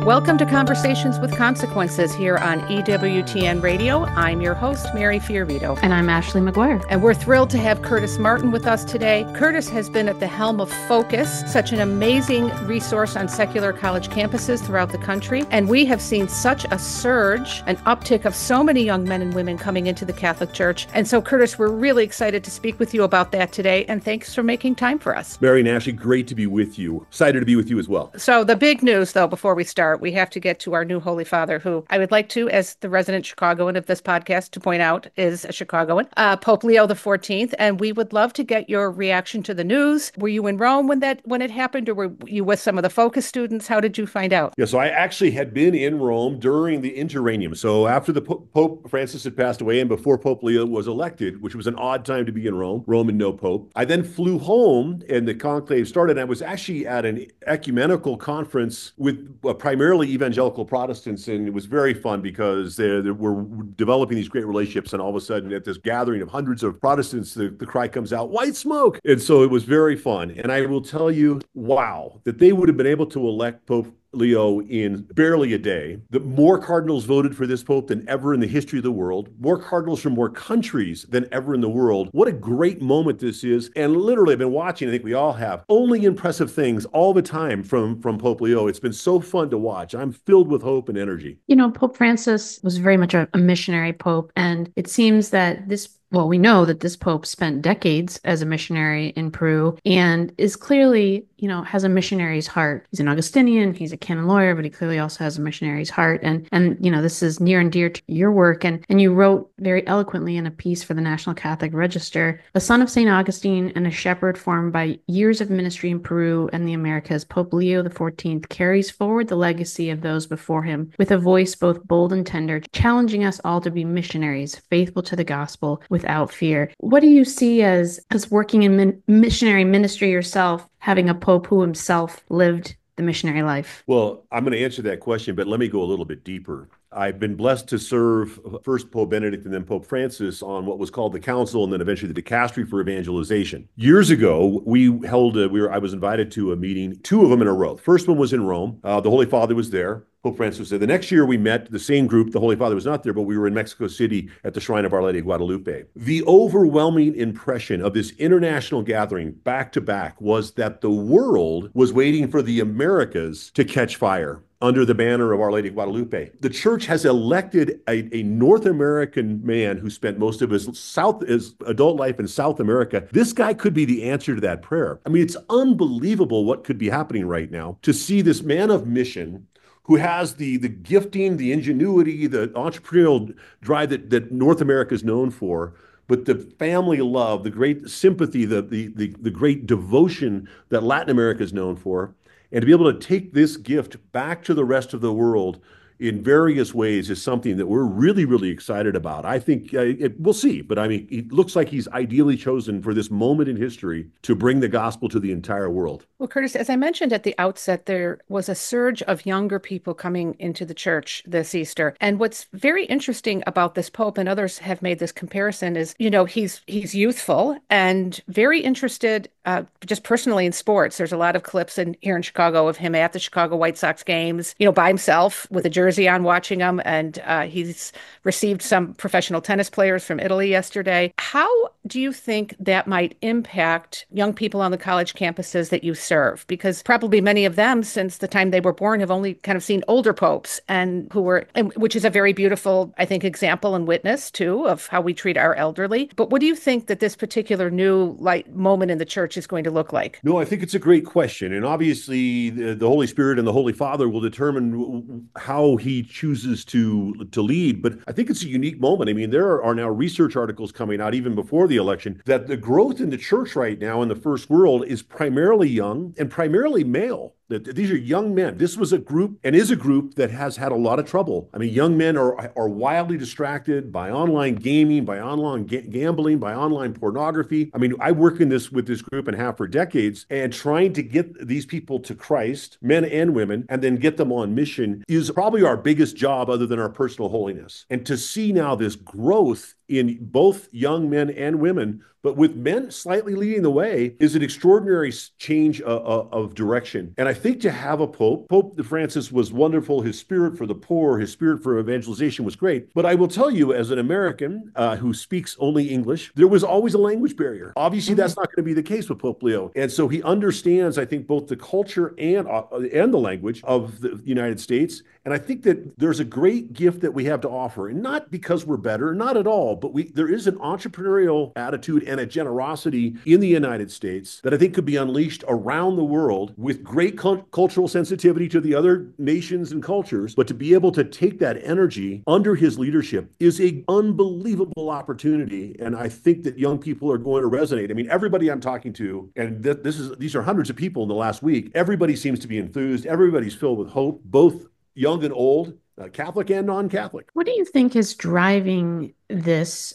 Welcome to Conversations with Consequences here on EWTN Radio. I'm your host, Mary Fioravito. And I'm Ashley McGuire. And we're thrilled to have Curtis Martin with us today. Curtis has been at the helm of Focus, such an amazing resource on secular college campuses throughout the country. And we have seen such a surge, an uptick of so many young men and women coming into the Catholic Church. And so, Curtis, we're really excited to speak with you about that today. And thanks for making time for us. Mary and Ashley, great to be with you. Excited to be with you as well. So the big news, though, before we start, we have to get to our new Holy Father, who I would like to, as the resident Chicagoan of this podcast, to point out is a Chicagoan, Pope Leo XIV. And we would love to get your reaction to the news. Were you in Rome when it happened, or were you with some of the Focus students? How did you find out? Yeah, so I actually had been in Rome during the interregnum. So after the Pope Francis had passed away and before Pope Leo was elected, which was an odd time to be in Rome and no Pope, I then flew home and the conclave started. I was actually at an ecumenical conference with primarily evangelical Protestants, and it was very fun because they were developing these great relationships, and all of a sudden at this gathering of hundreds of Protestants, the cry comes out, "White smoke!" And so it was very fun. And I will tell you, wow, that they would have been able to elect Pope Leo in barely a day, that more cardinals voted for this pope than ever in the history of the world, more cardinals from more countries than ever in the world. What a great moment this is. And literally, I've been watching, I think we all have, only impressive things all the time from Pope Leo. It's been so fun to watch. I'm filled with hope and energy. You know, Pope Francis was very much a missionary pope, and it seems that we know that this pope spent decades as a missionary in Peru and is clearly, has a missionary's heart. He's an Augustinian, he's a canon lawyer, but he clearly also has a missionary's heart. And this is near and dear to your work. And you wrote very eloquently in a piece for the National Catholic Register, a son of St. Augustine and a shepherd formed by years of ministry in Peru and the Americas, Pope Leo XIV carries forward the legacy of those before him with a voice both bold and tender, challenging us all to be missionaries, faithful to the gospel, without fear. What do you see as working in missionary ministry yourself, having a pope who himself lived the missionary life? Well, I'm going to answer that question, but let me go a little bit deeper. I've been blessed to serve first Pope Benedict and then Pope Francis on what was called the Council and then eventually the Dicastery for Evangelization. Years ago, I was invited to a meeting, two of them in a row. The first one was in Rome. The Holy Father was there. Pope Francis was there. The next year we met the same group. The Holy Father was not there, but we were in Mexico City at the Shrine of Our Lady of Guadalupe. The overwhelming impression of this international gathering back to back was that the world was waiting for the Americas to catch fire under the banner of Our Lady of Guadalupe. The church has elected a North American man who spent most of his adult life in South America. This guy could be the answer to that prayer. I mean, it's unbelievable what could be happening right now to see this man of mission who has the gifting, the ingenuity, the entrepreneurial drive that North America is known for, but the family love, the great sympathy, the great devotion that Latin America is known for, and to be able to take this gift back to the rest of the world in various ways is something that we're really, really excited about. I think we'll see, but I mean, it looks like he's ideally chosen for this moment in history to bring the gospel to the entire world. Well, Curtis, as I mentioned at the outset, there was a surge of younger people coming into the church this Easter. And what's very interesting about this Pope, and others have made this comparison, is, he's youthful and very interested just personally in sports. There's a lot of clips here in Chicago of him at the Chicago White Sox games, by himself with a jersey on watching them. And he's received some professional tennis players from Italy yesterday. How do you think that might impact young people on the college campuses that you serve? Because probably many of them, since the time they were born, have only kind of seen older popes, which is a very beautiful, I think, example and witness too of how we treat our elderly. But what do you think that this particular new moment in the church is going to look like? No, I think it's a great question. And obviously the Holy Spirit and the Holy Father will determine how he chooses to lead. But I think it's a unique moment. I mean, there are now research articles coming out even before the election that the growth in the church right now in the first world is primarily young and primarily male. These are young men. This was a group and is a group that has had a lot of trouble. I mean, young men are wildly distracted by online gaming, by online gambling, by online pornography. I mean, I work with this group and have for decades, and trying to get these people to Christ, men and women, and then get them on mission is probably our biggest job other than our personal holiness. And to see now this growth in both young men and women, but with men slightly leading the way, is an extraordinary change of direction. And I think to have a Pope Francis was wonderful. His spirit for the poor, his spirit for evangelization was great. But I will tell you, as an American who speaks only English, there was always a language barrier. Obviously, that's not going to be the case with Pope Leo. And so he understands, I think, both the culture and the language of the United States. And I think that there's a great gift that we have to offer, and not because we're better, not at all, but there is an entrepreneurial attitude and a generosity in the United States that I think could be unleashed around the world with great cultural sensitivity to the other nations and cultures. But to be able to take that energy under his leadership is an unbelievable opportunity. And I think that young people are going to resonate. I mean, everybody I'm talking to, and these are hundreds of people in the last week, everybody seems to be enthused. Everybody's filled with hope, both young and old, Catholic and non-Catholic. What do you think is driving this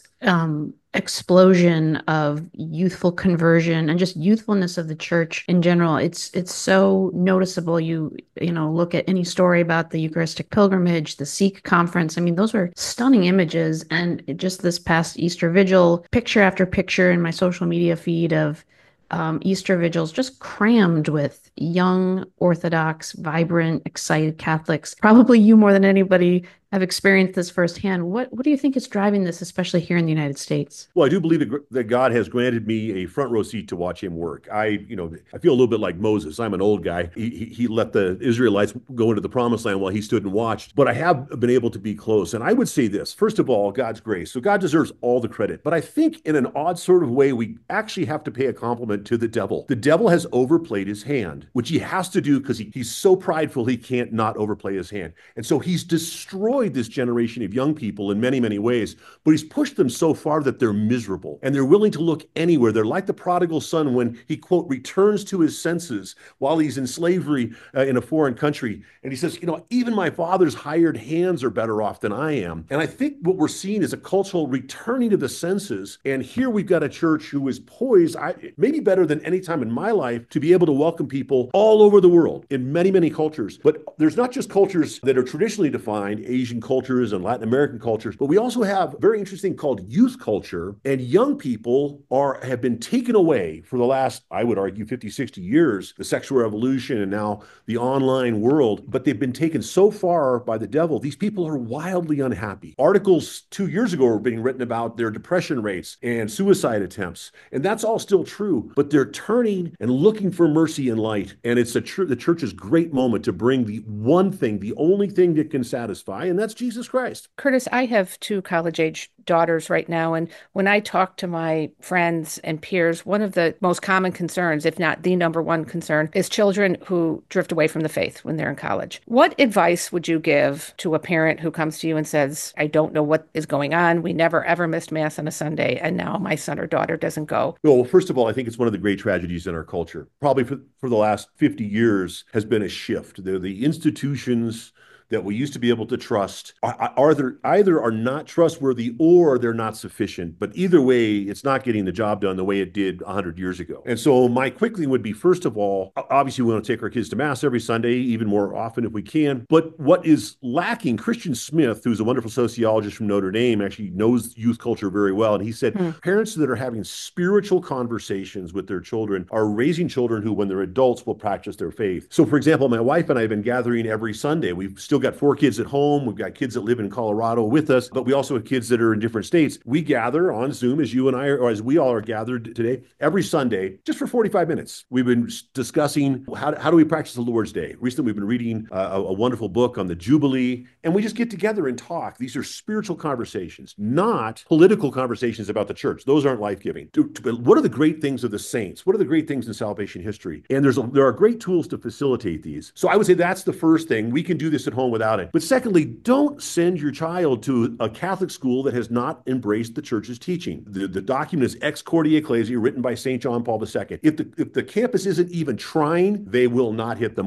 explosion of youthful conversion and just youthfulness of the church in general? It's so noticeable. You look at any story about the Eucharistic pilgrimage, the Sikh conference. I mean, those were stunning images. And just this past Easter Vigil, picture after picture in my social media feed of Easter vigils just crammed with young, Orthodox, vibrant, excited Catholics. Probably you more than anybody have experienced this firsthand. What do you think is driving this, especially here in the United States? Well, I do believe that God has granted me a front row seat to watch him work. I feel a little bit like Moses. I'm an old guy. He let the Israelites go into the promised land while he stood and watched. But I have been able to be close. And I would say this, first of all, God's grace. So God deserves all the credit. But I think in an odd sort of way, we actually have to pay a compliment to the devil. The devil has overplayed his hand, which he has to do because he's so prideful he can't not overplay his hand. And so he's destroyed this generation of young people in many, many ways, but he's pushed them so far that they're miserable and they're willing to look anywhere. They're like the prodigal son when he, quote, returns to his senses while he's in slavery in a foreign country. And he says, even my father's hired hands are better off than I am. And I think what we're seeing is a cultural returning to the senses. And here we've got a church who is poised, maybe better than any time in my life, to be able to welcome people all over the world in many, many cultures. But there's not just cultures that are traditionally defined, Asian cultures and Latin American cultures, but we also have very interesting called youth culture. And young people have been taken away for the last, I would argue, 50, 60 years, the sexual revolution and now the online world, but they've been taken so far by the devil. These people are wildly unhappy. Articles 2 years ago were being written about their depression rates and suicide attempts. And that's all still true, but they're turning and looking for mercy and light. And it's the church's great moment to bring the one thing, the only thing that can satisfy, and that's Jesus Christ. Curtis, I have two college-age daughters right now, and when I talk to my friends and peers, one of the most common concerns, if not the number one concern, is children who drift away from the faith when they're in college. What advice would you give to a parent who comes to you and says, I don't know what is going on. We never ever missed Mass on a Sunday, and now my son or daughter doesn't go? Well, first of all, I think it's one of the great tragedies in our culture. Probably for the last 50 years has been a shift. The institutions that we used to be able to trust either are not trustworthy or they're not sufficient. But either way, it's not getting the job done the way it did 100 years ago. And so my quick thing would be, first of all, obviously we want to take our kids to Mass every Sunday, even more often if we can. But what is lacking, Christian Smith, who's a wonderful sociologist from Notre Dame, actually knows youth culture very well. And he said, parents that are having spiritual conversations with their children are raising children who, when they're adults, will practice their faith. So for example, my wife and I have been gathering every Sunday. We've still got 4 kids at home. We've got kids that live in Colorado with us, but we also have kids that are in different states. We gather on Zoom as you and I, or as we all are gathered today, every Sunday, just for 45 minutes. We've been discussing how do we practice the Lord's Day. Recently, we've been reading a wonderful book on the Jubilee, and we just get together and talk. These are spiritual conversations, not political conversations about the church. Those aren't life-giving. What are the great things of the saints? What are the great things in salvation history? And there are great tools to facilitate these. So I would say that's the first thing. We can do this at home without it. But secondly, don't send your child to a Catholic school that has not embraced the church's teaching. The document is Ex Corde Ecclesiae, written by St. John Paul II. If the campus isn't even trying, they will not hit the mark.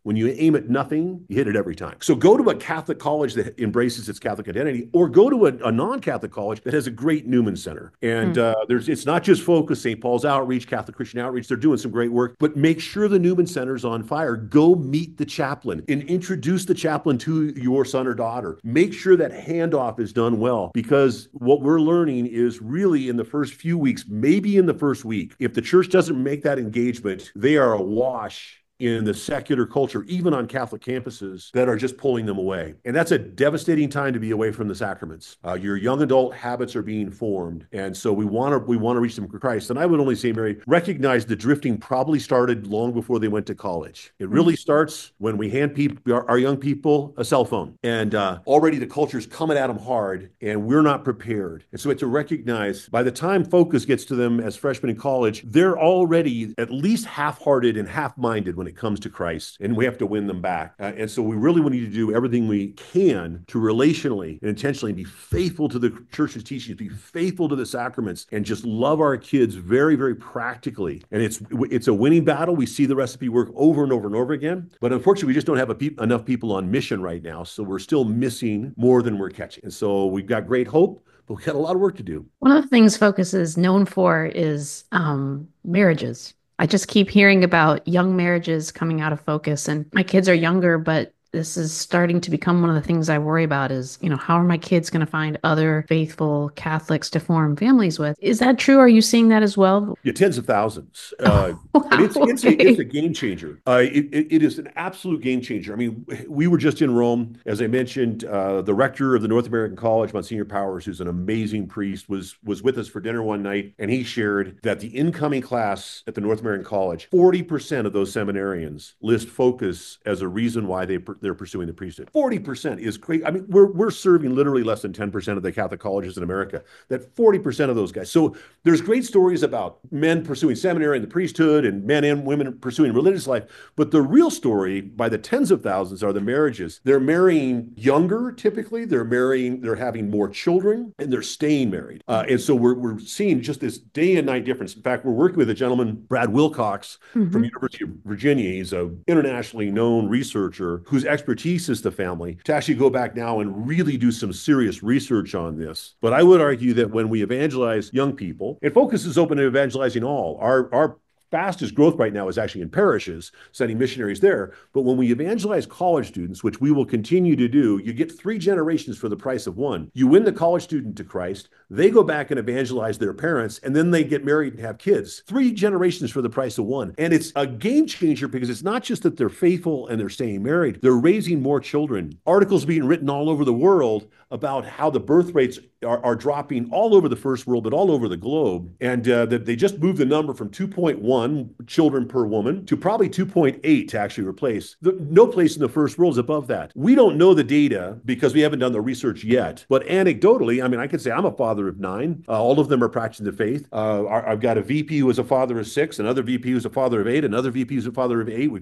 When you aim at nothing, you hit it every time. So go to a Catholic college that embraces its Catholic identity, or go to a non-Catholic college that has a great Newman Center. And it's not just focus, St. Paul's Outreach, Catholic Christian Outreach, they're doing some great work, but make sure the Newman Center's on fire. Go meet the chaplain and introduce the chaplain to your son or daughter. Make sure that handoff is done well, because what we're learning is really in the first few weeks, maybe in the first week, if the church doesn't make that engagement, they are awash in the secular culture, even on Catholic campuses, that are just pulling them away. And that's a devastating time to be away from the sacraments. Your young adult habits are being formed. And so we want to reach them for Christ. And I would only say, Mary, recognize the drifting probably started long before they went to college. It really starts when we hand our young people a cell phone. And already the culture's coming at them hard, and we're not prepared. And so we have to recognize by the time focus gets to them as freshmen in college, they're already at least half-hearted and half-minded when it comes to Christ, and we have to win them back. And so we really need to do everything we can to relationally and intentionally be faithful to the church's teachings, be faithful to the sacraments, and just love our kids very, very practically. And it's a winning battle. We see the recipe work over and over and over again. But unfortunately, we just don't have enough people on mission right now. So we're still missing more than we're catching. And so we've got great hope, but we've got a lot of work to do. One of the things Focus is known for is marriages. I just keep hearing about young marriages coming out of Focus, and my kids are younger, but this is starting to become one of the things I worry about is, how are my kids going to find other faithful Catholics to form families with? Is that true? Are you seeing that as well? Yeah, tens of thousands. And it's a game changer. It is an absolute game changer. I mean, we were just in Rome. As I mentioned, the rector of the North American College, Monsignor Powers, who's an amazing priest, was with us for dinner one night, and he shared that the incoming class at the North American College, 40% of those seminarians list Focus as a reason why they're pursuing the priesthood. 40% is crazy. I mean, we're serving literally less than 10% of the Catholic colleges in America. That 40% of those guys. So there's great stories about men pursuing seminary and the priesthood, and men and women pursuing religious life. But the real story, by the tens of thousands, are the marriages. They're marrying younger, typically. They're having more children, and they're staying married. And so we're seeing just this day and night difference. In fact, we're working with a gentleman, Brad Wilcox, from University of Virginia. He's an internationally known researcher whose expertise is the family, to actually go back now and really do some serious research on this. But I would argue that when we evangelize young people, and Focus is open to evangelizing all. Our fastest growth right now is actually in parishes, sending missionaries there. But when we evangelize college students, which we will continue to do, you get 3 generations for the price of 1. You win the college student to Christ, they go back and evangelize their parents, and then they get married and have kids. 3 generations for the price of 1. And it's a game changer, because it's not just that they're faithful and they're staying married, they're raising more children. Articles being written all over the world about how the birth rates are dropping all over the first world, but all over the globe. And that they just moved the number from 2.1 children per woman to probably 2.8 to actually replace. No place in the first world is above that. We don't know the data because we haven't done the research yet. But anecdotally, I mean, I could say I'm a father of 9. All of them are practicing the faith. I've got a VP who is a father of 6, another VP who's a father of 8, another VP who's a father of 8. We've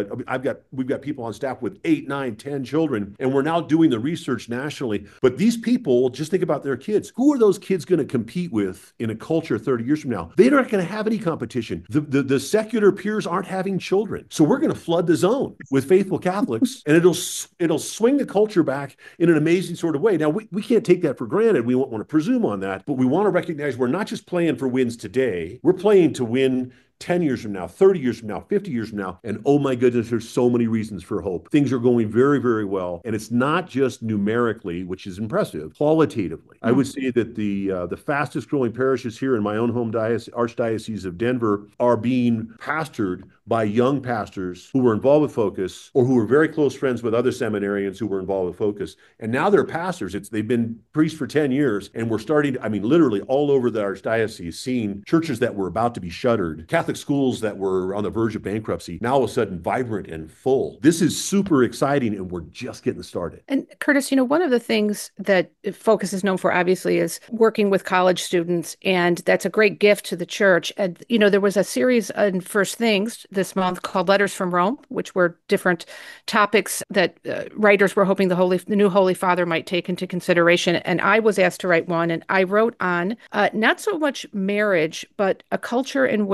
got people on staff with 8, 9, 10 children, and we're now doing the research nationally. But these people, just think about their kids. Who are those kids going to compete with in a culture 30 years from now? They're not going to have any competition. The secular peers aren't having children. So we're going to flood the zone with faithful Catholics, and it'll swing the culture back in an amazing sort of way. Now, we can't take that for granted. We won't want to presume on that, but we want to recognize we're not just playing for wins today. We're playing to win 10 years from now, 30 years from now, 50 years from now. And oh my goodness, there's so many reasons for hope. Things are going very, very well. And it's not just numerically, which is impressive, qualitatively. I would say that the fastest growing parishes here in my own home Archdiocese of Denver are being pastored by young pastors who were involved with Focus, or who were very close friends with other seminarians who were involved with Focus. And now they're pastors. They've been priests for 10 years. And we're starting, literally all over the Archdiocese, seeing churches that were about to be shuttered, Catholic schools that were on the verge of bankruptcy, now all of a sudden vibrant and full. This is super exciting, and we're just getting started. And Curtis, one of the things that Focus is known for, obviously, is working with college students, and that's a great gift to the church. And, there was a series on First Things this month called Letters from Rome, which were different topics that writers were hoping the new Holy Father might take into consideration. And I was asked to write one, and I wrote on not so much marriage, but a culture in which good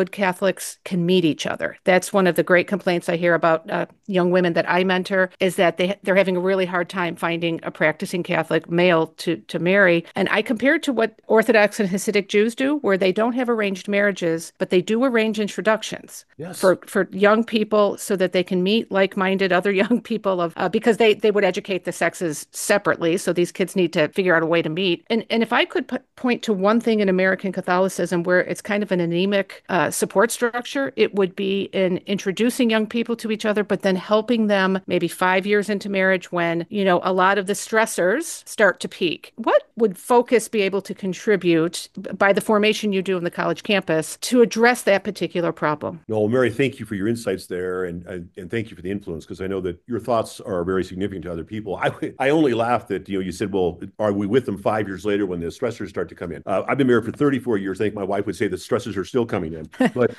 good Catholics can meet each other. That's one of the great complaints I hear about young women that I mentor, is that they're having a really hard time finding a practicing Catholic male to marry. And I compare it to what Orthodox and Hasidic Jews do, where they don't have arranged marriages, but they do arrange introductions for young people so that they can meet like-minded other young people because they would educate the sexes separately. So these kids need to figure out a way to meet. And if I could point to one thing in American Catholicism where it's kind of an anemic support structure, it would be in introducing young people to each other, but then helping them maybe 5 years into marriage when, a lot of the stressors start to peak. What would Focus be able to contribute by the formation you do in the college campus to address that particular problem? No, Mary, thank you for your insights there, and thank you for the influence, because I know that your thoughts are very significant to other people. I only laughed that you said, well, are we with them 5 years later when the stressors start to come in? I've been married for 34 years. I think my wife would say the stressors are still coming in. But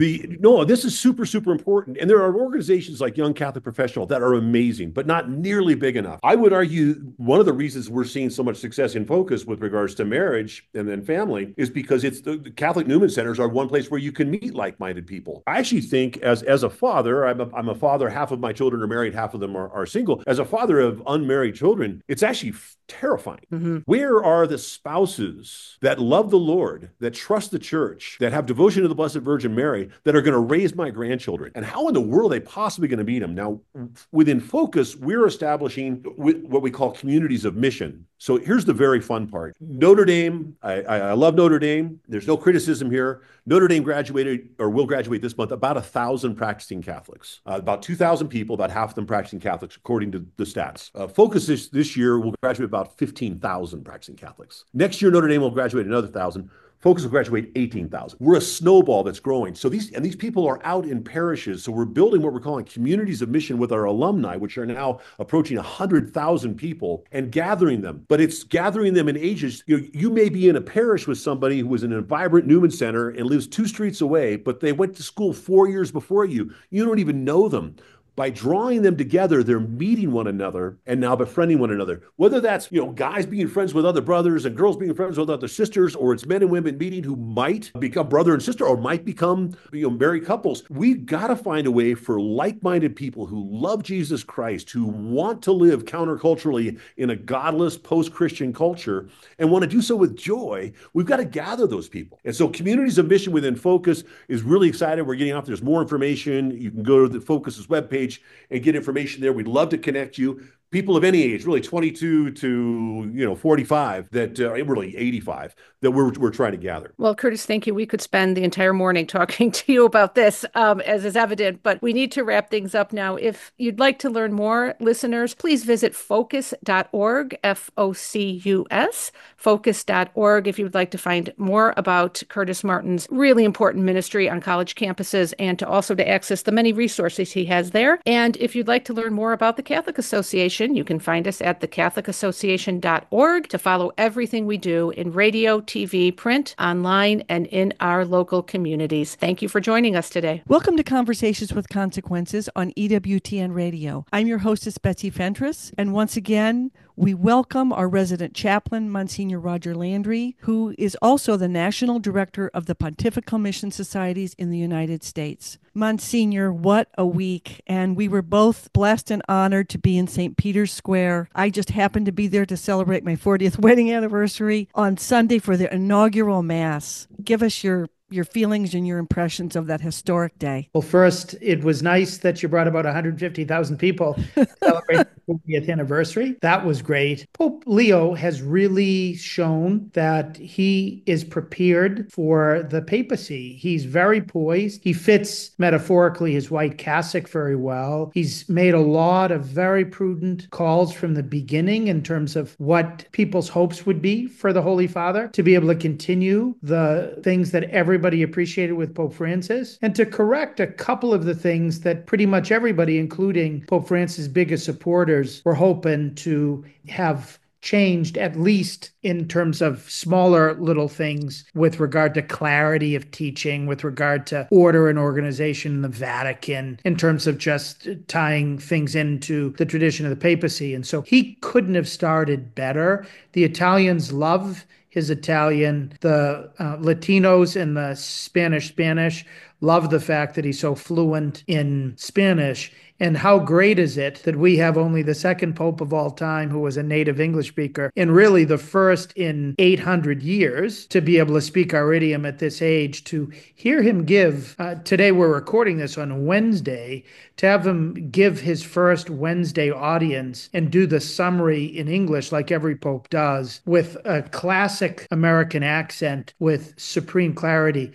this is super, super important. And there are organizations like Young Catholic Professional that are amazing, but not nearly big enough. I would argue one of the reasons we're seeing so much success in Focus with regards to marriage and then family is because it's the Catholic Newman Centers are one place where you can meet like-minded people. I actually think as a father, I'm a father, half of my children are married, half of them are single. As a father of unmarried children, it's actually terrifying. Mm-hmm. Where are the spouses that love the Lord, that trust the church, that have devotion to the Blessed Virgin Mary, that are going to raise my grandchildren? And how in the world are they possibly going to meet them? Now, within Focus, we're establishing what we call communities of mission. So here's the very fun part. Notre Dame, I love Notre Dame. There's no criticism here. Notre Dame graduated or will graduate this month about 1,000 practicing Catholics, about 2,000 people, about half of them practicing Catholics, according to the stats. Focus this year will graduate about 15,000 practicing Catholics. Next year, Notre Dame will graduate another 1,000. Focus will graduate 18,000. We're a snowball that's growing. So these people are out in parishes. So we're building what we're calling communities of mission with our alumni, which are now approaching 100,000 people, and gathering them. But it's gathering them in ages. You may be in a parish with somebody who was in a vibrant Newman Center and lives 2 streets away, but they went to school 4 years before you. You don't even know them. By drawing them together, they're meeting one another and now befriending one another. Whether that's, guys being friends with other brothers and girls being friends with other sisters, or it's men and women meeting who might become brother and sister or might become, married couples. We've got to find a way for like-minded people who love Jesus Christ, who want to live counterculturally in a godless post-Christian culture and want to do so with joy. We've got to gather those people. And so Communities of Mission within Focus is really excited. We're getting out. There's more information. You can go to the Focus's webpage and get information there. We'd love to connect you. People of any age, really 22 to 45, that really 85, that we're trying to gather. Well, Curtis, thank you. We could spend the entire morning talking to you about this, as is evident, but we need to wrap things up now. If you'd like to learn more, listeners, please visit focus.org, Focus, focus.org, if you would like to find more about Curtis Martin's really important ministry on college campuses, and to access the many resources he has there. And if you'd like to learn more about the Catholic Association, you can find us at thecatholicassociation.org to follow everything we do in radio, TV, print, online, and in our local communities. Thank you for joining us today. Welcome to Conversations with Consequences on EWTN Radio. I'm your hostess, Betsy Fentress, and once again, we welcome our resident chaplain, Monsignor Roger Landry, who is also the National Director of the Pontifical Mission Societies in the United States. Monsignor, what a week. And we were both blessed and honored to be in St. Peter's Square. I just happened to be there to celebrate my 40th wedding anniversary on Sunday for the inaugural Mass. Give us your feelings and your impressions of that historic day. Well, first, it was nice that you brought about 150,000 people to celebrate the 40th anniversary. That was great. Pope Leo has really shown that he is prepared for the papacy. He's very poised. He fits metaphorically his white cassock very well. He's made a lot of very prudent calls from the beginning in terms of what people's hopes would be for the Holy Father, to be able to continue the things that everybody appreciated with Pope Francis, and to correct a couple of the things that pretty much everybody, including Pope Francis' biggest supporters, were hoping to have changed, at least in terms of smaller little things with regard to clarity of teaching, with regard to order and organization in the Vatican, in terms of just tying things into the tradition of the papacy. And so he couldn't have started better. The Italians love his Italian. The Latinos and the Spanish love the fact that he's so fluent in Spanish. And how great is it that we have only the second pope of all time who was a native English speaker, and really the first in 800 years to be able to speak our idiom at this age, to hear him give, today we're recording this on Wednesday, to have him give his first Wednesday audience and do the summary in English like every pope does, with a classic American accent with supreme clarity.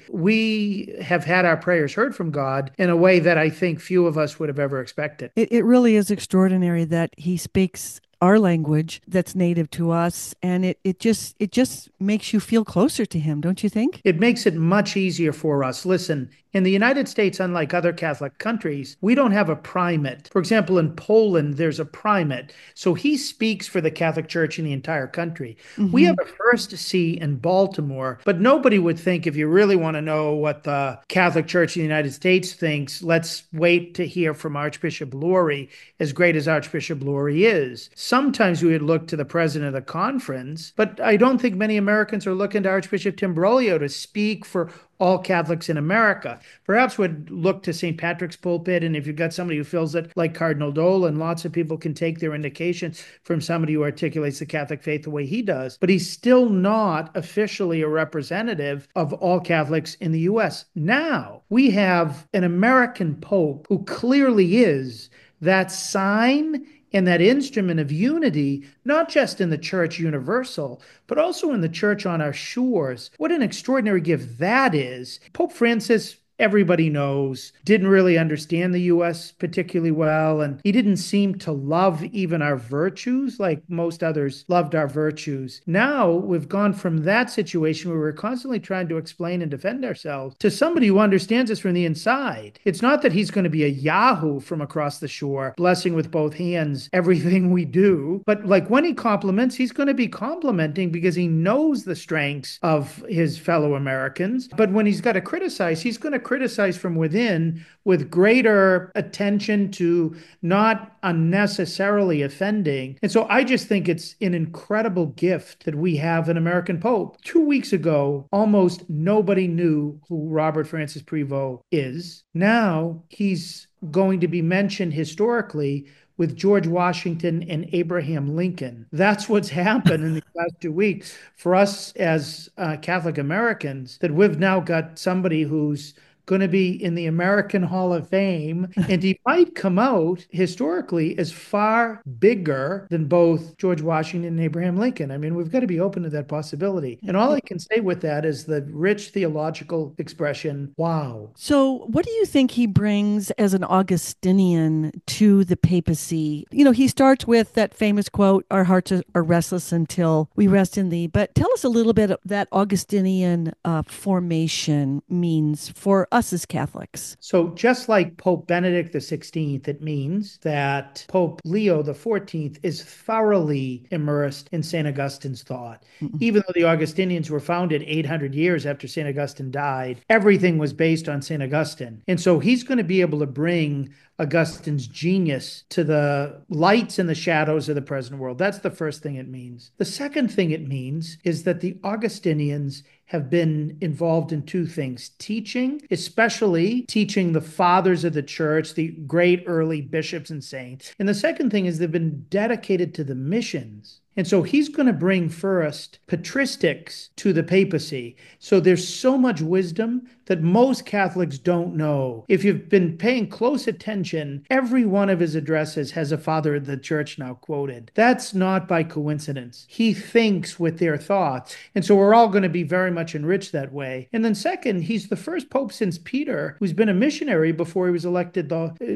We have had our prayers heard from God in a way that I think few of us would have ever expected. It really is extraordinary that he speaks our language that's native to us, and it just makes you feel closer to him, don't you think? It makes it much easier for us. Listen, in the United States, unlike other Catholic countries, we don't have a primate. For example, in Poland, there's a primate. So he speaks for the Catholic Church in the entire country. We have a first see in Baltimore, but nobody would think, if you really want to know what the Catholic Church in the United States thinks, let's wait to hear from Archbishop Lurie, as great as Archbishop Lurie is. Sometimes we would look to the president of the conference, but I don't think many Americans are looking to Archbishop Timbrolio to speak for all Catholics in America. Perhaps would look to St. Patrick's pulpit, and if you've got somebody who fills it like Cardinal Dolan, lots of people can take their indications from somebody who articulates the Catholic faith the way he does. But he's still not officially a representative of all Catholics in the U.S. Now, we have an American pope who clearly is that sign and that instrument of unity, not just in the Church universal, but also in the Church on our shores. What an extraordinary gift that is. Pope Francis, everybody knows, didn't really understand the U.S. particularly well, and he didn't seem to love even our virtues like most others loved our virtues. Now we've gone from that situation where we're constantly trying to explain and defend ourselves to somebody who understands us from the inside. It's not that he's going to be a Yahoo from across the shore, blessing with both hands everything we do, but like when he compliments, he's going to be complimenting because he knows the strengths of his fellow Americans. But when he's got to criticize, he's going to criticize from within with greater attention to not unnecessarily offending. And so I just think it's an incredible gift that we have an American Pope. 2 weeks ago, almost nobody knew who Robert Francis Prevost is. Now he's going to be mentioned historically with George Washington and Abraham Lincoln. That's what's happened in the last 2 weeks for us as Catholic Americans, that we've now got somebody who's going to be in the American Hall of Fame, and he might come out historically as far bigger than both George Washington and Abraham Lincoln. I mean, we've got to be open to that possibility. And all I can say with that is the rich theological expression, wow. So what do you think he brings as an Augustinian to the papacy? You know, he starts with that famous quote, "Our hearts are restless until we rest in thee." But tell us a little bit of that Augustinian formation means for us as Catholics. So just like Pope Benedict XVI, it means that Pope Leo XIV is thoroughly immersed in St. Augustine's thought. Even though the Augustinians were founded 800 years after St. Augustine died, everything was based on St. Augustine. And so he's going to be able to bring Augustine's genius to the lights and the shadows of the present world. That's the first thing it means. The second thing it means is that the Augustinians have been involved in two things: teaching, especially teaching the fathers of the church, the great early bishops and saints. And the second thing is they've been dedicated to the missions. And so he's going to bring first patristics to the papacy. So there's so much wisdom that most Catholics don't know. If you've been paying close attention, every one of his addresses has a father of the church now quoted. That's not by coincidence. He thinks with their thoughts. And so we're all going to be very much enriched that way. And then second, he's the first pope since Peter who's been a missionary before he was elected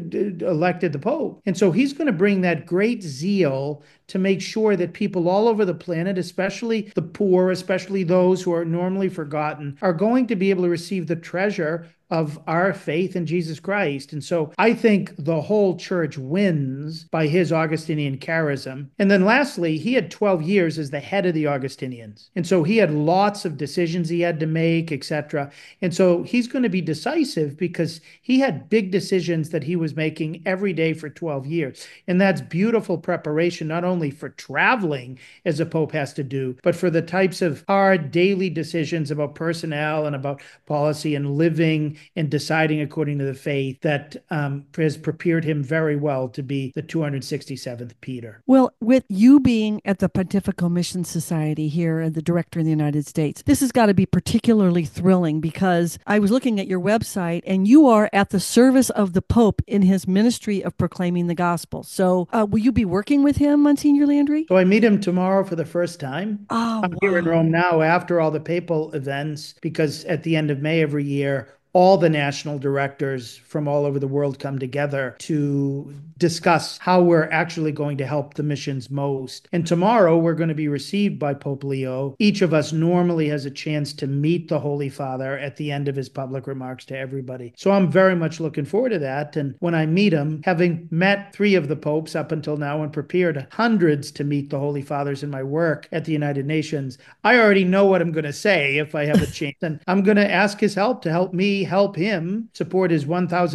the pope. And so he's going to bring that great zeal to make sure that people all over the planet, especially the poor, especially those who are normally forgotten, are going to be able to receive the treasure of our faith in Jesus Christ. And so I think the whole church wins by his Augustinian charism. And then lastly, he had 12 years as the head of the Augustinians. And so he had lots of decisions he had to make, etc. And so he's going to be decisive because he had big decisions that he was making every day for 12 years. And that's beautiful preparation, not only for traveling as a pope has to do, but for the types of hard daily decisions about personnel and about policy and living and deciding according to the faith that has prepared him very well to be the 267th Peter. Well, with you being at the Pontifical Mission Society here and the director in the United States, this has got to be particularly thrilling because I was looking at your website and you are at the service of the Pope in his ministry of proclaiming the gospel. So will you be working with him, Monsignor Landry? So I meet him tomorrow for the first time. Oh, I'm here in Rome now after all the papal events because at the end of May every year, all the national directors from all over the world come together to discuss how we're actually going to help the missions most. And tomorrow we're going to be received by Pope Leo. Each of us normally has a chance to meet the Holy Father at the end of his public remarks to everybody. So I'm very much looking forward to that. And when I meet him, having met 3 of the popes up until now and prepared hundreds to meet the Holy Fathers in my work at the United Nations, I already know what I'm going to say if I have a chance. And I'm going to ask his help to help me help him support his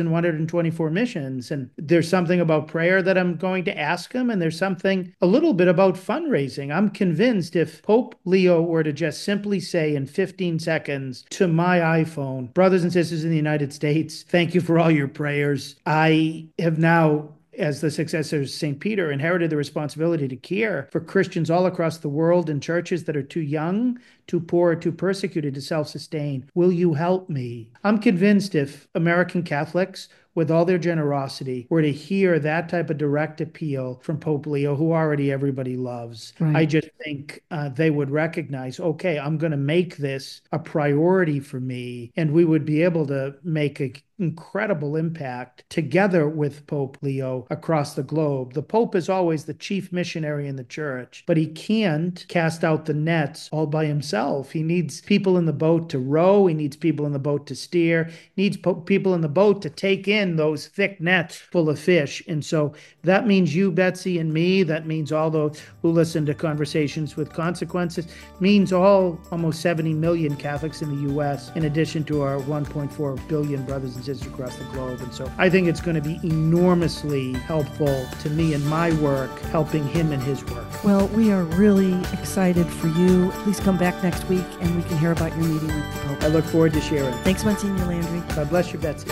1,124 missions. And there's something about prayer that I'm going to ask him, and there's something a little bit about fundraising. I'm convinced if Pope Leo were to just simply say in 15 seconds to my iPhone, brothers and sisters in the United States, thank you for all your prayers. I have now, as the successor of St. Peter, inherited the responsibility to care for Christians all across the world in churches that are too young, too poor, too persecuted to self-sustain. Will you help me? I'm convinced if American Catholics, with all their generosity, were to hear that type of direct appeal from Pope Leo, who already everybody loves, Right. I just think they would recognize, okay, I'm going to make this a priority for me, and we would be able to make an incredible impact together with Pope Leo across the globe. The Pope is always the chief missionary in the church, but he can't cast out the nets all by himself. He needs people in the boat to row. He needs people in the boat to steer. He needs people in the boat to take in those thick nets full of fish. And so that means you, Betsy, and me. That means all those who listen to Conversations with Consequences. It means almost 70 million Catholics in the U.S., in addition to our 1.4 billion brothers and sisters across the globe. And so I think it's going to be enormously helpful to me in my work, helping him in his work. Well, we are really excited for you. Please come back next week and we can hear about your meeting with the Pope. I look forward to sharing. Thanks, Monsignor Landry. God bless you, Betsy.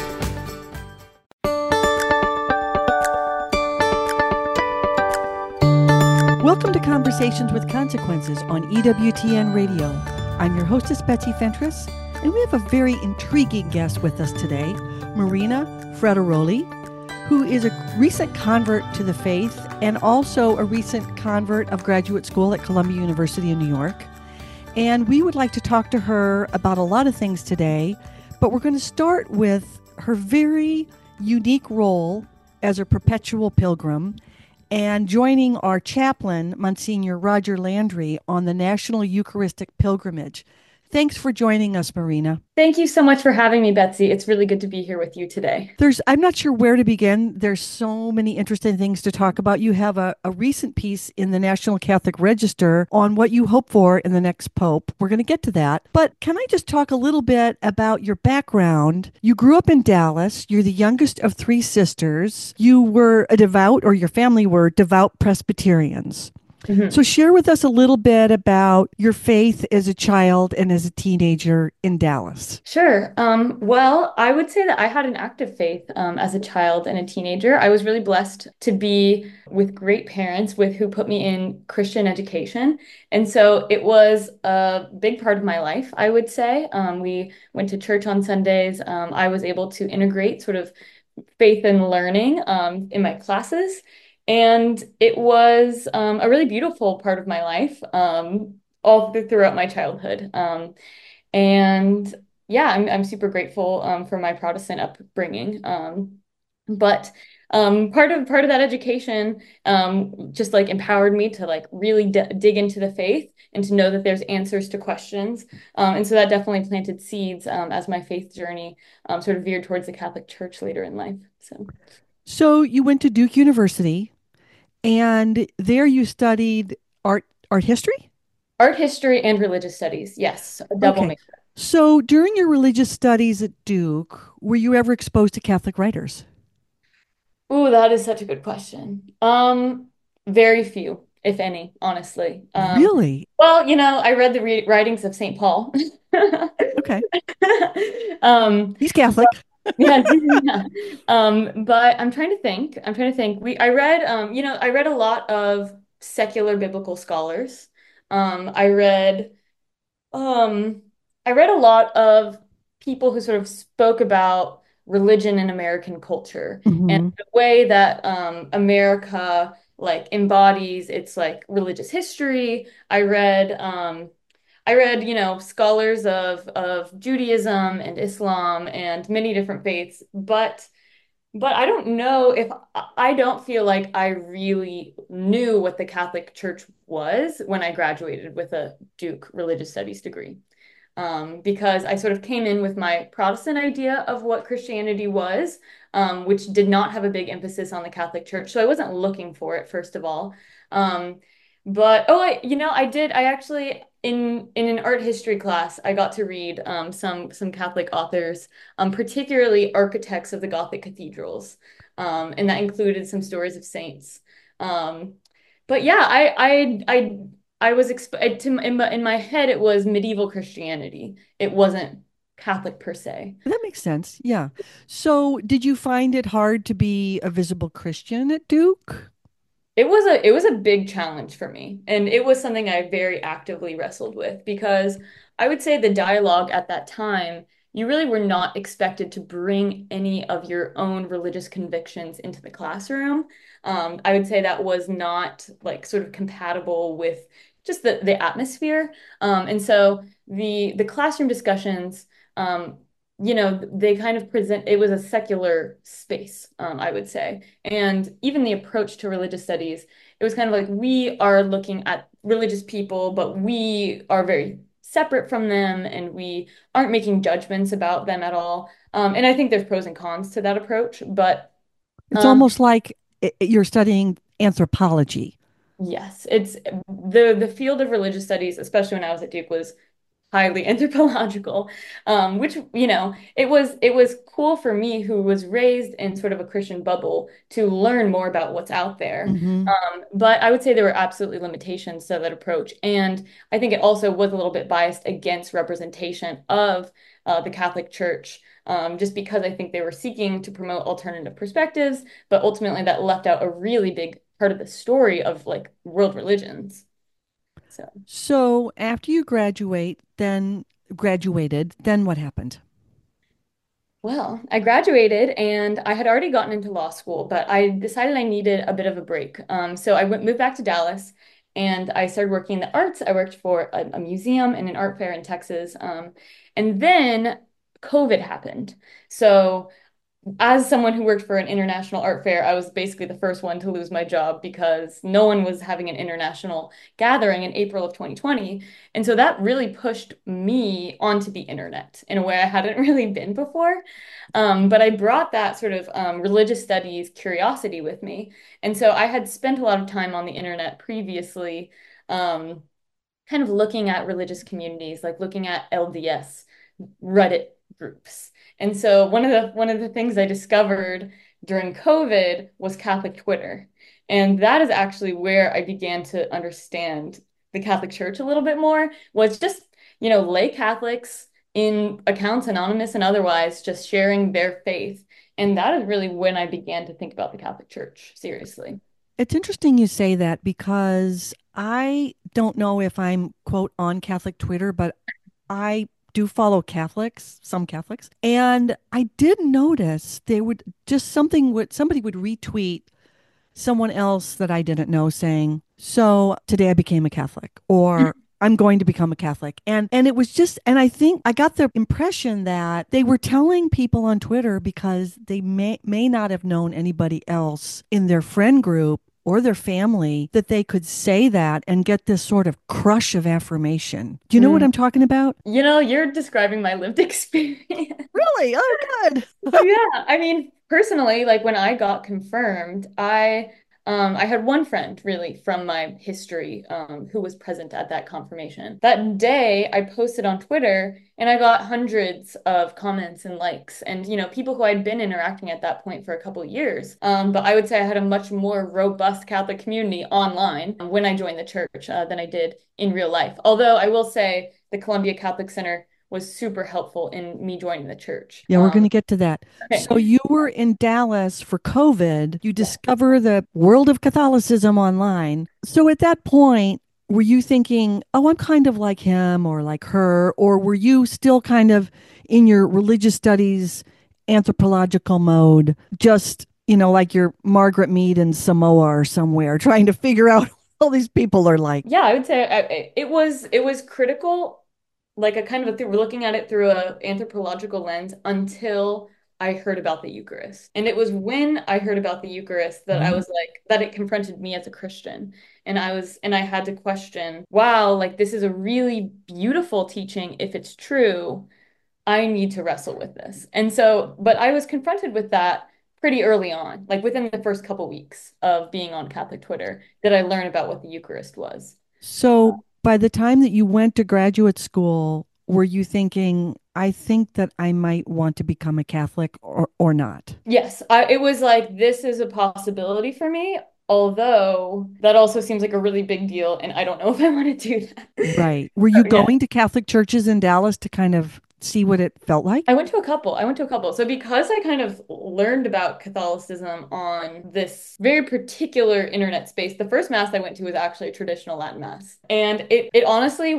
Welcome to Conversations with Consequences on EWTN Radio. I'm your hostess, Betsy Fentress, and we have a very intriguing guest with us today, Marina Frederoli, who is a recent convert to the faith and also a recent convert of graduate school at Columbia University in New York. And we would like to talk to her about a lot of things today, but we're going to start with her very unique role as a perpetual pilgrim and joining our chaplain, Monsignor Roger Landry, on the National Eucharistic Pilgrimage. Thanks for joining us, Marina. Thank you so much for having me, Betsy. It's really good to be here with you today. I'm not sure where to begin. There's so many interesting things to talk about. You have a recent piece in the National Catholic Register on what you hope for in the next Pope. We're going to get to that. But can I just talk a little bit about your background? You grew up in Dallas. You're the youngest of 3 sisters. You were a devout, or your family were devout Presbyterians. Mm-hmm. So share with us a little bit about your faith as a child and as a teenager in Dallas. Sure. Well, I would say that I had an active faith as a child and a teenager. I was really blessed to be with great parents who put me in Christian education. And so it was a big part of my life, I would say. We went to church on Sundays. I was able to integrate sort of faith and learning in my classes. And it was a really beautiful part of my life all throughout my childhood. And yeah, I'm super grateful for my Protestant upbringing. But Part of that education just like empowered me to like really dig into the faith and to know that there's answers to questions. And so that definitely planted seeds as my faith journey sort of veered towards the Catholic Church later in life. So you went to Duke University, and there you studied art history? Art history and religious studies. Yes, a double Okay. major. So during your religious studies at Duke, were you ever exposed to Catholic writers? Ooh, that is such a good question. Very few, if any, honestly. Really? Well, I read the writings of St. Paul. Okay. Um, He's Catholic. yeah, yeah. But I'm trying to think. I'm trying to think. I read a lot of secular biblical scholars. I read um, I read a lot of people who sort of spoke about religion in American culture and Hmm. the way that America like embodies its like religious history. I read, scholars of Judaism and Islam and many different faiths, but I don't know if I don't feel like I really knew what the Catholic Church was when I graduated with a Duke religious studies degree. Because I sort of came in with my Protestant idea of what Christianity was, which did not have a big emphasis on the Catholic Church. So I wasn't looking for it, first of all. Um, but I actually in an art history class, I got to read some Catholic authors, particularly architects of the Gothic cathedrals, and that included some stories of saints. Um, but yeah, I was in my head it was medieval Christianity. It wasn't Catholic per se. That makes sense. Yeah. So did you find it hard to be a visible Christian at Duke? It was a big challenge for me, and it was something I very actively wrestled with because I would say the dialogue at that time, you really were not expected to bring any of your own religious convictions into the classroom. I would say that was not like sort of compatible with just the atmosphere. And so the classroom discussions, they kind of present it was a secular space, I would say. And even the approach to religious studies, it was kind of like we are looking at religious people, but we are very separate from them and we aren't making judgments about them at all. And I think there's pros and cons to that approach, but It's um, almost like you're studying anthropology. yes, it's the field of religious studies, especially when I was at Duke, was highly anthropological, which it was cool for me who was raised in sort of a Christian bubble to learn more about what's out there. Hmm. But I would say there were absolutely limitations to that approach, and I think it also was a little bit biased against representation of the Catholic Church. Just because I think they were seeking to promote alternative perspectives, but ultimately that left out a really big part of the story of like world religions. So. So after you graduated, then what happened? Well, I graduated and I had already gotten into law school, but I decided I needed a bit of a break. So moved back to Dallas and I started working in the arts. I worked for a museum and an art fair in Texas. And then COVID happened. So as someone who worked for an international art fair, I was basically the first one to lose my job because no one was having an international gathering in April of 2020. And so that really pushed me onto the internet in a way I hadn't really been before. But I brought that sort of religious studies curiosity with me. And so I had spent a lot of time on the internet previously, um, kind of looking at religious communities, like looking at LDS Reddit groups. And so one of the things I discovered during COVID was Catholic Twitter. And that is actually where I began to understand the Catholic Church a little bit more, was just, lay Catholics in accounts, anonymous and otherwise, just sharing their faith. And that is really when I began to think about the Catholic Church seriously. It's interesting you say that because I don't know if I'm quote on Catholic Twitter, but I do follow Catholics, some Catholics, and I did notice they would just somebody would retweet someone else that I didn't know saying, "So today I became a Catholic," or I'm going to become a Catholic. And it was just, and I think I got the impression that they were telling people on Twitter because they may not have known anybody else in their friend group or their family that they could say that and get this sort of crush of affirmation. Do you know what I'm talking about? You know, you're describing my lived experience. Really? Oh, good. So yeah, I mean, personally, like when I got confirmed, I had one friend really from my history who was present at that confirmation. That day, I posted on Twitter and I got hundreds of comments and likes, and you know, people who I'd been interacting at that point for a couple of years. But I would say I had a much more robust Catholic community online when I joined the church than I did in real life. Although I will say the Columbia Catholic Center was super helpful in me joining the church. Yeah, we're going to get to that. Okay. So you were in Dallas for COVID. You discover the world of Catholicism online. So at that point, were you thinking, oh, I'm kind of like him or like her? Or were you still kind of in your religious studies, anthropological mode, just, you know, like your Margaret Mead in Samoa or somewhere, trying to figure out what all these people are like? Yeah, I would say it was critical, like a kind of we're looking at it through a anthropological lens until I heard about the Eucharist. And it was when I heard about the Eucharist that I was like, that it confronted me as a Christian. And I had to question, wow, like this is a really beautiful teaching. If it's true, I need to wrestle with this. And so, but I was confronted with that pretty early on, like within the first couple weeks of being on Catholic Twitter, did I learn about what the Eucharist was. So by the time that you went to graduate school, were you thinking, I think that I might want to become a Catholic or not? Yes, it was like, this is a possibility for me, although that also seems like a really big deal, and I don't know if I want to do that. Right. Were you Yeah. going to Catholic churches in Dallas to kind of see what it felt like? I went to a couple. So because I kind of learned about Catholicism on this very particular internet space, the first mass I went to was actually a traditional Latin mass. And it honestly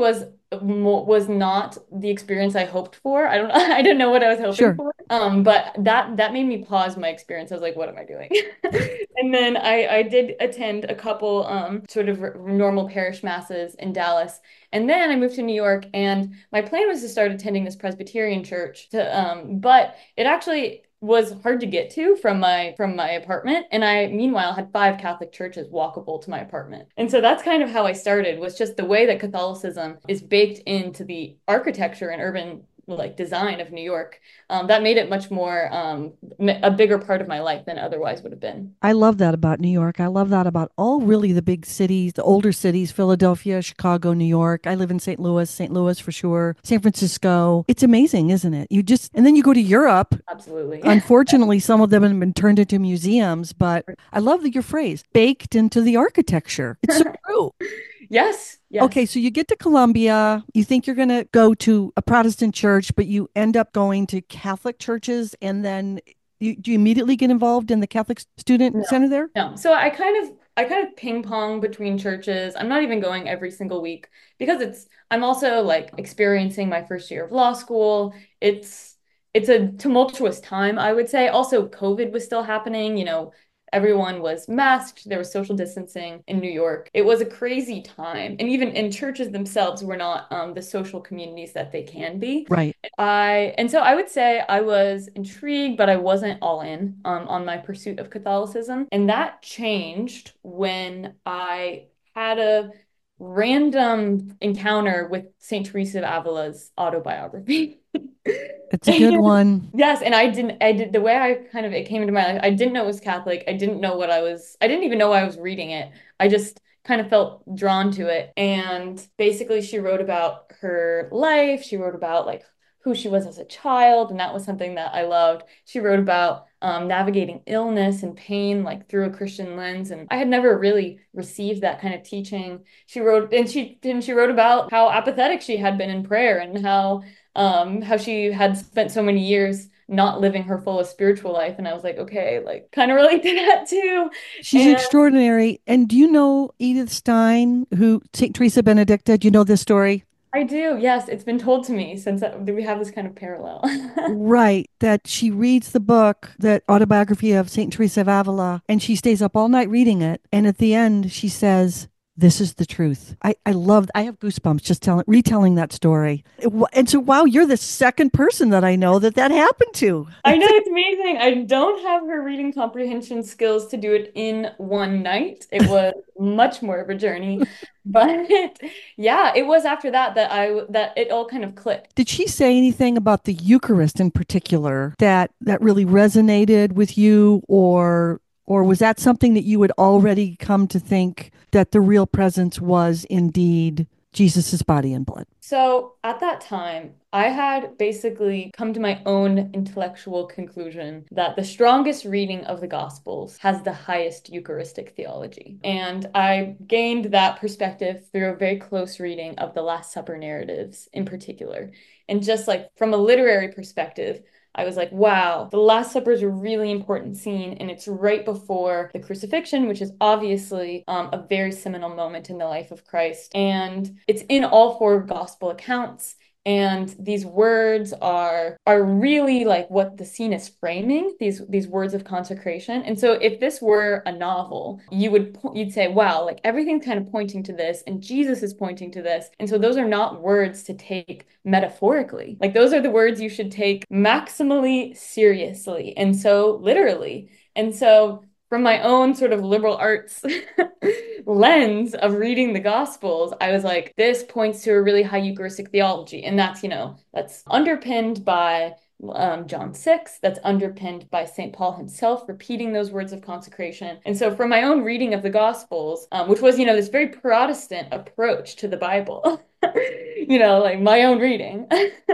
was not the experience I hoped for. I don't I didn't know what I was hoping Sure. for. But that made me pause my experience. I was like, what am I doing? And then I did attend a couple sort of normal parish masses in Dallas. And then I moved to New York, and my plan was to start attending this Presbyterian church but it actually was hard to get to from my apartment. And I, meanwhile, had 5 Catholic churches walkable to my apartment. And so that's kind of how I started, was just the way that Catholicism is baked into the architecture and urban like design of New York. That made it much more a bigger part of my life than otherwise would have been. I love that about New York. I love that about all really the big cities, the older cities, Philadelphia, Chicago, New York. I live in St. Louis for sure, San Francisco. It's amazing, isn't it? And then you go to Europe. Absolutely. Unfortunately, some of them have been turned into museums, but I love your phrase, baked into the architecture. It's so true. Yes. Okay, so you get to Columbia, you think you're going to go to a Protestant church, but you end up going to Catholic churches, and then do you immediately get involved in the Catholic Student Center there? No. So I kind of ping pong between churches. I'm not even going every single week because I'm also like experiencing my first year of law school. It's a tumultuous time, I would say. Also, COVID was still happening, everyone was masked. There was social distancing in New York. It was a crazy time. And even in churches themselves were not the social communities that they can be. Right. And so I would say I was intrigued, but I wasn't all in on my pursuit of Catholicism. And that changed when I had a random encounter with St. Teresa of Avila's autobiography. It's a good one. Yes, and I did the way it came into my life. I didn't know it was Catholic. I didn't even know why I was reading it. I just kind of felt drawn to it. And basically she wrote about her life. She wrote about like who she was as a child, and that was something that I loved. She wrote about navigating illness and pain like through a Christian lens, and I had never really received that kind of teaching. She wrote about how apathetic she had been in prayer, and how she had spent so many years not living her fullest spiritual life. And I was like, okay, like kind of relate to that too. She's extraordinary. And do you know Edith Stein, who St. Teresa Benedicta? Do you know this story? I do. Yes. It's been told to me since we have this kind of parallel. Right. That she reads the book, that autobiography of St. Teresa of Avila, and she stays up all night reading it. And at the end, she says, This is the truth. I have goosebumps just retelling that story. And so, wow, you're the second person that I know that happened to. I know, it's amazing. I don't have her reading comprehension skills to do it in one night. It was much more of a journey. But yeah, it was after that it all kind of clicked. Did she say anything about the Eucharist in particular that really resonated with you, or was that something that you had already come to think that the real presence was indeed Jesus's body and blood? So at that time, I had basically come to my own intellectual conclusion that the strongest reading of the Gospels has the highest Eucharistic theology. And I gained that perspective through a very close reading of the Last Supper narratives in particular. And just like from a literary perspective, I was like, wow, the Last Supper is a really important scene, and it's right before the crucifixion, which is obviously a very seminal moment in the life of Christ. And it's in all four gospel accounts. And these words are really like what the scene is framing, these words of consecration. And so if this were a novel, you'd say, wow, like everything's kind of pointing to this, and Jesus is pointing to this. And so those are not words to take metaphorically. Like those are the words you should take maximally seriously, and so literally. And so from my own sort of liberal arts lens of reading the Gospels, I was like, this points to a really high Eucharistic theology. And that's underpinned by John 6, that's underpinned by St. Paul himself repeating those words of consecration. And so from my own reading of the Gospels, which was, this very Protestant approach to the Bible, like my own reading,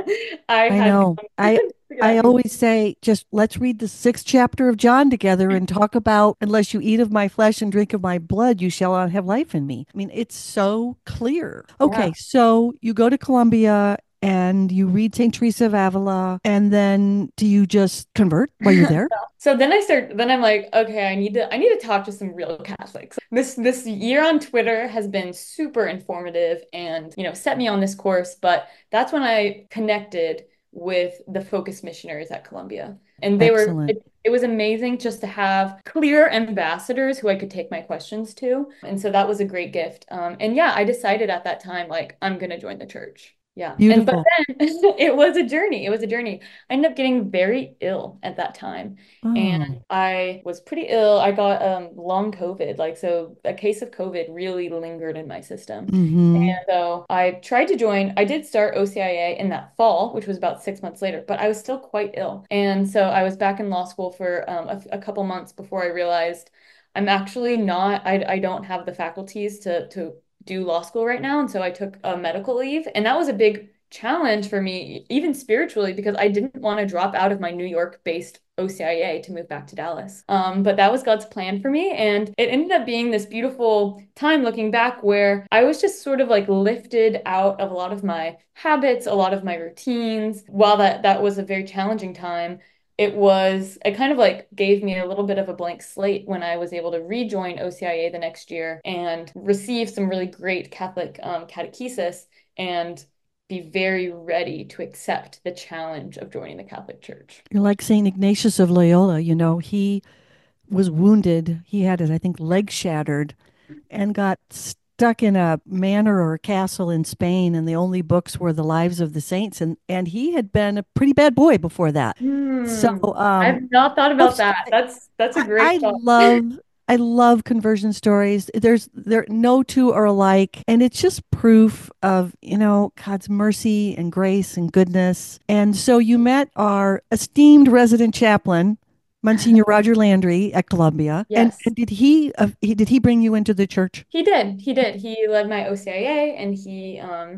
I I had know. I always say, just let's read the 6th chapter of John together and talk about, unless you eat of my flesh and drink of my blood, you shall not have life in me. I mean, it's so clear. Okay, Yeah. so you go to Colombia and you read St. Teresa of Avila, and then do you just convert while you're there? So then I'm like, okay, I need to talk to some real Catholics. This year on Twitter has been super informative and, set me on this course, but that's when I connected with the Focus missionaries at Columbia. And Excellent. it was amazing just to have clear ambassadors who I could take my questions to. And so that was a great gift. And yeah, I decided at that time, like, I'm going to join the church. Yeah. But Beautiful. then it was a journey. It was a journey. I ended up getting very ill at that time. And Oh, I was pretty ill. I got long COVID. Like, so a case of COVID really lingered in my system. mm-hmm. And so I tried to join. I did start OCIA in that fall, which was about 6 months later, but I was still quite ill. And so I was back in law school for a couple months before I realized I'm actually not, I don't have the faculties to do law school right now. And so I took a medical leave. And that was a big challenge for me, even spiritually, because I didn't want to drop out of my New York-based OCIA to move back to Dallas. But that was God's plan for me. And it ended up being this beautiful time looking back where I was just sort of like lifted out of a lot of my habits, a lot of my routines. While that was a very challenging time, it kind of like gave me a little bit of a blank slate when I was able to rejoin OCIA the next year and receive some really great Catholic catechesis and be very ready to accept the challenge of joining the Catholic Church. You're like St. Ignatius of Loyola. He was wounded. He had his, I think, leg shattered and got stuck in a manor or a castle in Spain. And the only books were the lives of the saints. And he had been a pretty bad boy before that. So Hmm. I've not thought about that. That's a great I thought. I love conversion stories. There no two are alike, and it's just proof of, God's mercy and grace and goodness. And so you met our esteemed resident chaplain, Monsignor Roger Landry at Columbia. And, Yes. and did he bring you into the church? He did. He did. He led my OCIA and he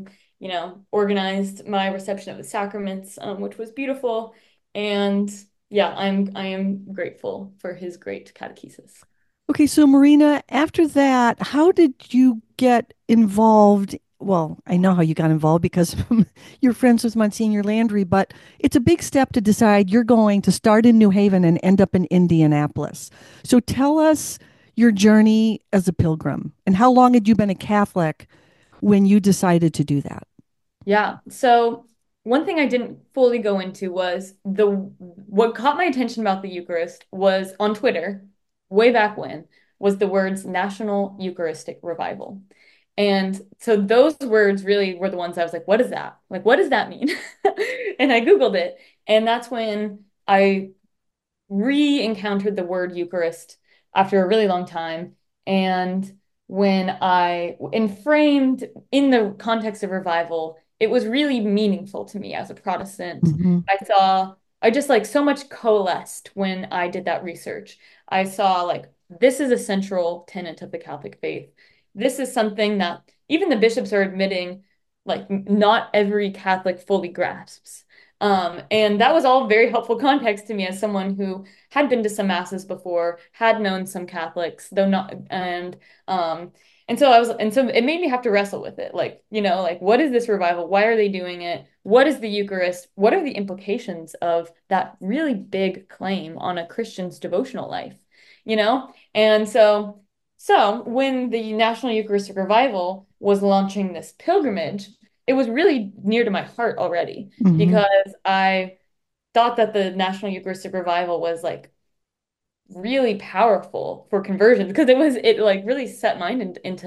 organized my reception of the sacraments, which was beautiful. And yeah, I am grateful for his great catechesis. Okay, so Marina, after that, how did you get involved? Well, I know how you got involved because you're friends with Monsignor Landry, but it's a big step to decide you're going to start in New Haven and end up in Indianapolis. So tell us your journey as a pilgrim and how long had you been a Catholic when you decided to do that? Yeah. So one thing I didn't fully go into was what caught my attention about the Eucharist was on Twitter way back when was the words National Eucharistic Revival. And so those words really were the ones I was like, what is that? Like, what does that mean? And I Googled it. And that's when I re-encountered the word Eucharist after a really long time. And when and framed in the context of revival, it was really meaningful to me as a Protestant. Hmm. I just like so much coalesced when I did that research. I saw like, this is a central tenet of the Catholic faith. This is something that even the bishops are admitting, like, not every Catholic fully grasps. And that was all very helpful context to me as someone who had been to some masses before, had known some Catholics, though not, um, and so it made me have to wrestle with it. Like, like, what is this revival? Why are they doing it? What is the Eucharist? What are the implications of that really big claim on a Christian's devotional life? And so when the National Eucharistic Revival was launching this pilgrimage, it was really near to my heart already Hmm. because I thought that the National Eucharistic Revival was like really powerful for conversion because it like really set mine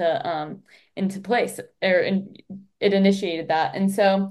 into place it initiated that. And so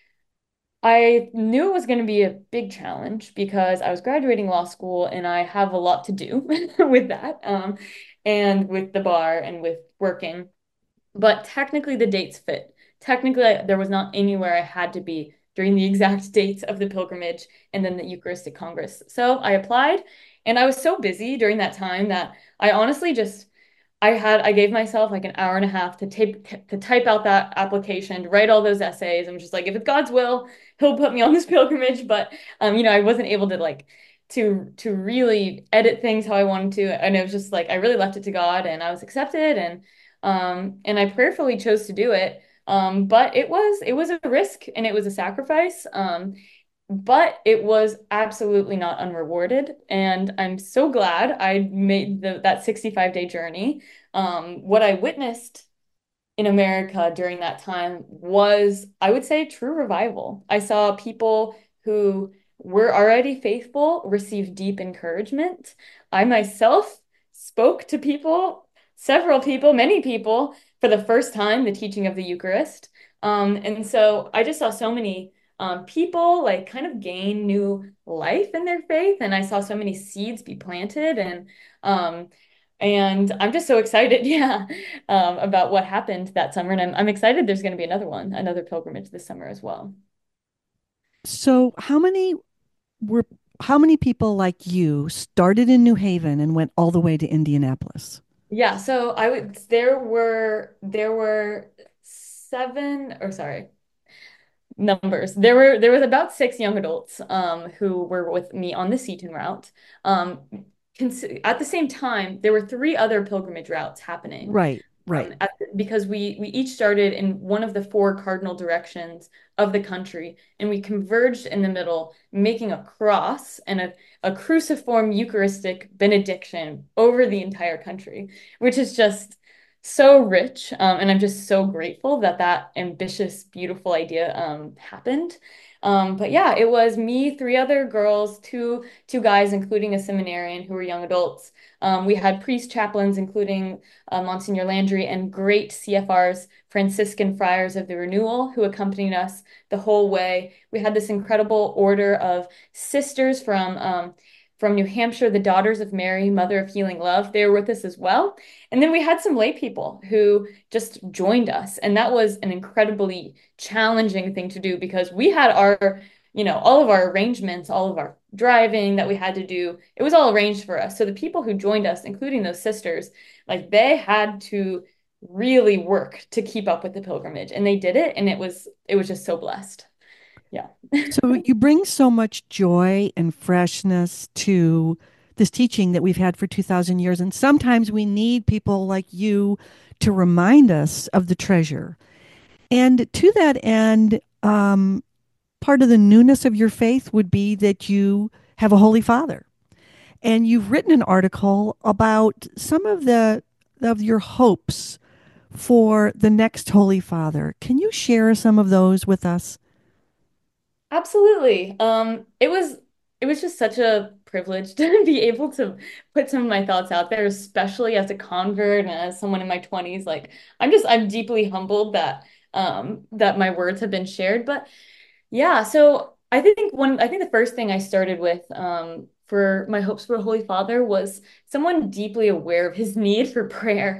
I knew it was going to be a big challenge because I was graduating law school and I have a lot to do with that, and with the bar and with working. But technically, the dates fit. Technically, there was not anywhere I had to be during the exact dates of the pilgrimage and then the Eucharistic Congress. So I applied, and I was so busy during that time that I honestly just I gave myself like an hour and a half to type out that application, to write all those essays. I'm just like, if it's God's will, He'll put me on this pilgrimage. But I wasn't able to like to really edit things how I wanted to, and it was just like I really left it to God, and I was accepted, and I prayerfully chose to do it. But it was a risk and it was a sacrifice. But it was absolutely not unrewarded. And I'm so glad I made that 65-day journey. What I witnessed in America during that time was, I would say, true revival. I saw people who were already faithful receive deep encouragement. I myself spoke to people, several people, many people, for the first time, the teaching of the Eucharist. And so I just saw so many people like kind of gain new life in their faith, and I saw so many seeds be planted, um, and I'm just so excited, yeah, about what happened that summer. And I'm excited there's going to be another pilgrimage this summer as well. So were how many people like you started in New Haven and went all the way to Indianapolis? Yeah, so there were seven, or sorry, numbers. There was about six young adults who were with me on the Seton route. Um, at the same time, there were three other pilgrimage routes happening. Right, right. Because we each started in one of the four cardinal directions of the country, and we converged in the middle, making a cross and a cruciform Eucharistic benediction over the entire country, which is just so rich. And I'm just so grateful that that ambitious, beautiful idea happened. But yeah, it was me, three other girls, two guys, including a seminarian who were young adults. We had priest chaplains, including Monsignor Landry, and great CFRs, Franciscan Friars of the Renewal, who accompanied us the whole way. We had this incredible order of sisters from New Hampshire, the Daughters of Mary, Mother of Healing Love. They were with us as well. And then we had some lay people who just joined us. And that was an incredibly challenging thing to do because we had all of our arrangements, all of our driving that we had to do, it was all arranged for us. So the people who joined us, including those sisters, like they had to really work to keep up with the pilgrimage, and they did it, and it was just so blessed. Yeah. So you bring so much joy and freshness to this teaching that we've had for 2000 years. And sometimes we need people like you to remind us of the treasure. And to that end, part of the newness of your faith would be that you have a Holy Father. And you've written an article about some of your hopes for the next Holy Father. Can you share some of those with us? Absolutely. It was just such a privileged to be able to put some of my thoughts out there, especially as a convert and as someone in my 20s. Like I'm deeply humbled that that my words have been shared. But yeah, so I think the first thing I started with for my hopes for a Holy Father was someone deeply aware of his need for prayer.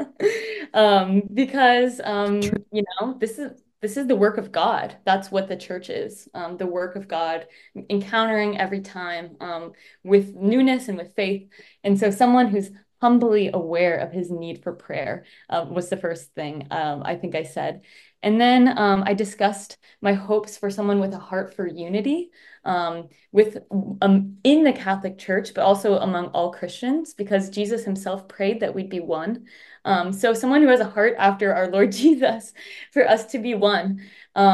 Because you know, this is the work of God. That's what the church is. The work of God, encountering every time with newness and with faith. And so someone who's humbly aware of his need for prayer was the first thing I think I said. And then I discussed my hopes for someone with a heart for unity, with in the Catholic Church, but also among all Christians, because Jesus himself prayed that we'd be one. So someone who has a heart after our Lord Jesus, for us to be one.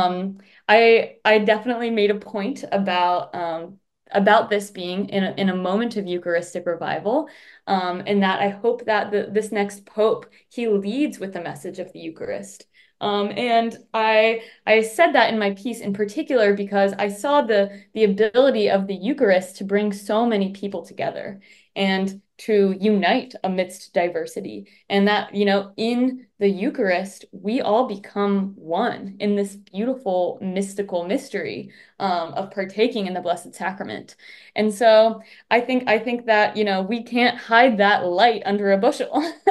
I definitely made a point about this being in a moment of Eucharistic revival, and that I hope that this next Pope, he leads with the message of the Eucharist. And I said that in my piece in particular because I saw the ability of the Eucharist to bring so many people together and to unite amidst diversity. And that, you know, in the Eucharist, we all become one in this beautiful mystical mystery of partaking in the Blessed Sacrament. And so I think that, you know, we can't hide that light under a bushel.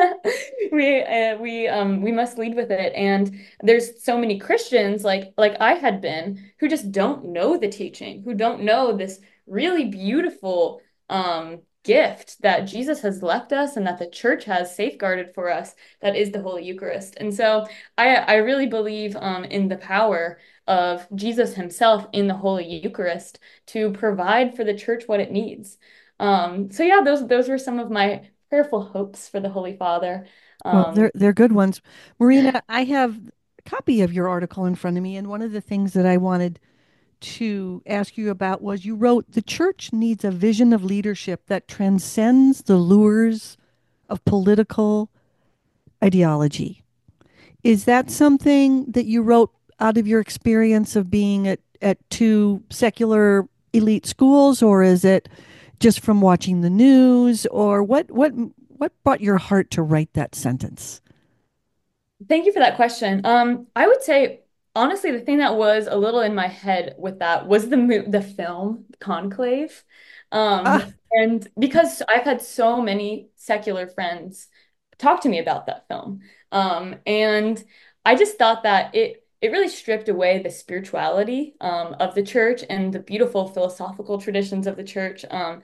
We must lead with it. And there's so many Christians like I had been who just don't know the teaching, who don't know this really beautiful gift that Jesus has left us and that the church has safeguarded for us, that is the Holy Eucharist. And so I really believe in the power of Jesus himself in the Holy Eucharist to provide for the church what it needs. So yeah, those were some of my prayerful hopes for the Holy Father. Well, Um, they're good ones. Marina, I have a copy of your article in front of me, and one of the things that I wanted to ask you about was you wrote the church needs a vision of leadership that transcends the lures of political ideology. Is that something that you wrote out of your experience of being at two secular elite schools, or is it just from watching the news, or what brought your heart to write that sentence? Thank you for that question. I would say honestly, the thing that was a little in my head with that was the film Conclave. Ah, And because I've had so many secular friends talk to me about that film. And I just thought that it really stripped away the spirituality of the church and the beautiful philosophical traditions of the church.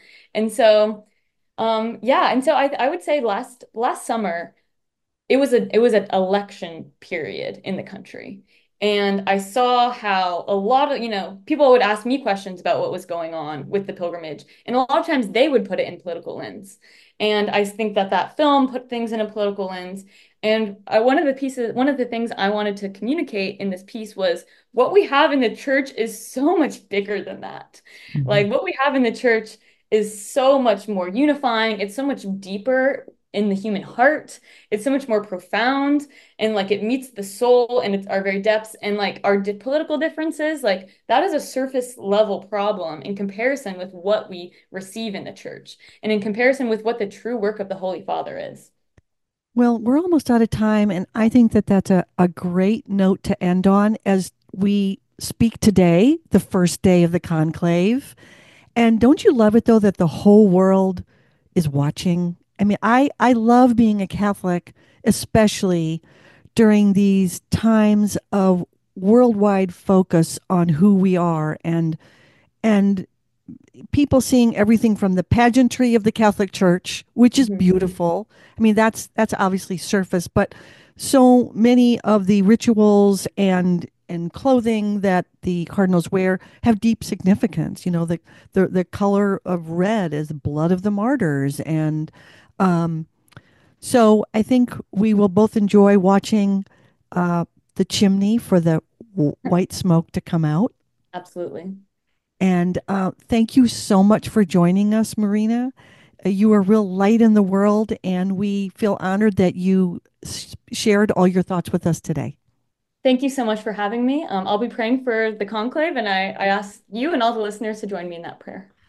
And so I would say last summer it was an election period in the country. And I saw how a lot of, you know, people would ask me questions about what was going on with the pilgrimage. And a lot of times they would put it in political lens. And I think that that film put things in a political lens. And one of the things I wanted to communicate in this piece was what we have in the church is so much bigger than that. mhm. Like what we have in the church is so much more unifying. It's so much deeper in the human heart. It's so much more profound and like it meets the soul and it's our very depths and like our political differences, like that is a surface level problem in comparison with what we receive in the church and in comparison with what the true work of the Holy Father is. Well, we're almost out of time, and I think that that's a great note to end on as we speak today, the first day of the conclave. And don't you love it though that the whole world is watching? I mean, I love being a Catholic, especially during these times of worldwide focus on who we are and people seeing everything from the pageantry of the Catholic Church, which is Mhm. beautiful. I mean, that's obviously surface, but so many of the rituals and clothing that the cardinals wear have deep significance. You know, the color of red is the blood of the martyrs, and um, so I think we will both enjoy watching uh, the chimney for the white smoke to come out. Absolutely. And thank you so much for joining us, Marina. You are a real light in the world, and we feel honored that you shared all your thoughts with us today. Thank you so much for having me. I'll be praying for the conclave, and I ask you and all the listeners to join me in that prayer.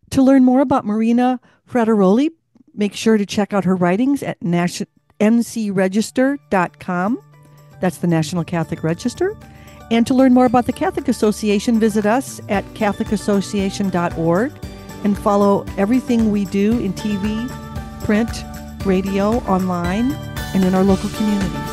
To learn more about Marina Frateroli, make sure to check out her writings at ncregister.com. That's the National Catholic Register. And to learn more about the Catholic Association, visit us at catholicassociation.org and follow everything we do in TV, print, radio, online, and in our local community.